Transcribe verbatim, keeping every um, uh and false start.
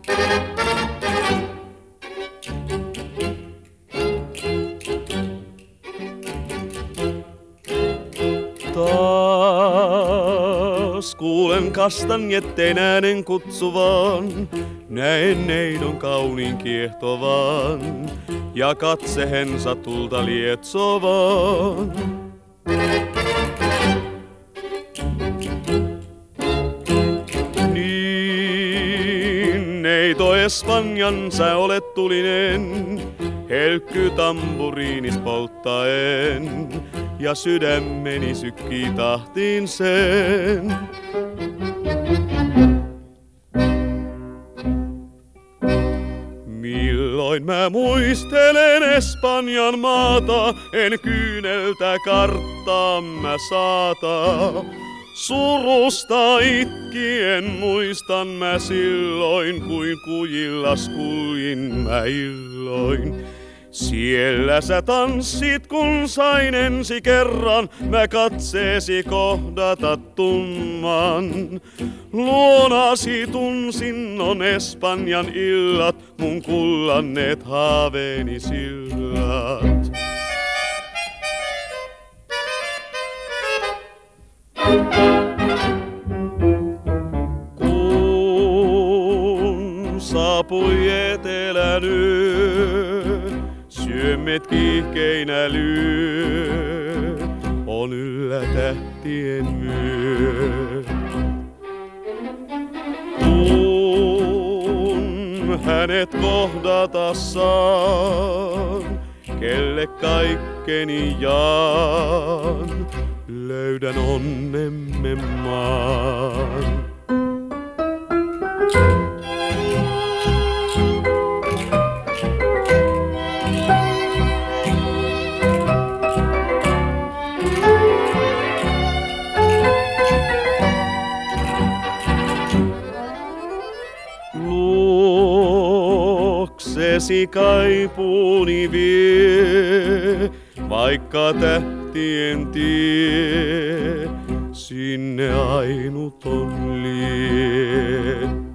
Taas kuulen kastanjetteen äänen kutsuvan, näen neidon kauniin kiehtovan ja katsehensa tulta lietsovan. Niin, neito Espanjan, sä olet tulinen, helkky tamburiinis polttaen, ja sydämeni sykkii tahtiin sen. Milloin mä muistelen Espanjan maata, en kyyneltä karttaa mä saata. Surusta itkien muistan mä silloin, kuin kujillas kuljin mä illoin. Siellä sä tanssit, kun sain ensi kerran mä katseesi kohdata tumman. Luonasi tunsin on Espanjan illat, mun kullanneet haaveeni sillat. Kun saapui etelän yö, syömmet kiihkeinä lyö, on yllä tähtien myö. Kun hänet kohdata saan, kelle kaikkeni jaan, löydän onnemme maan. Luoksesi kaipuuni vie, vaikka tähtien tie sinne ainut on lie.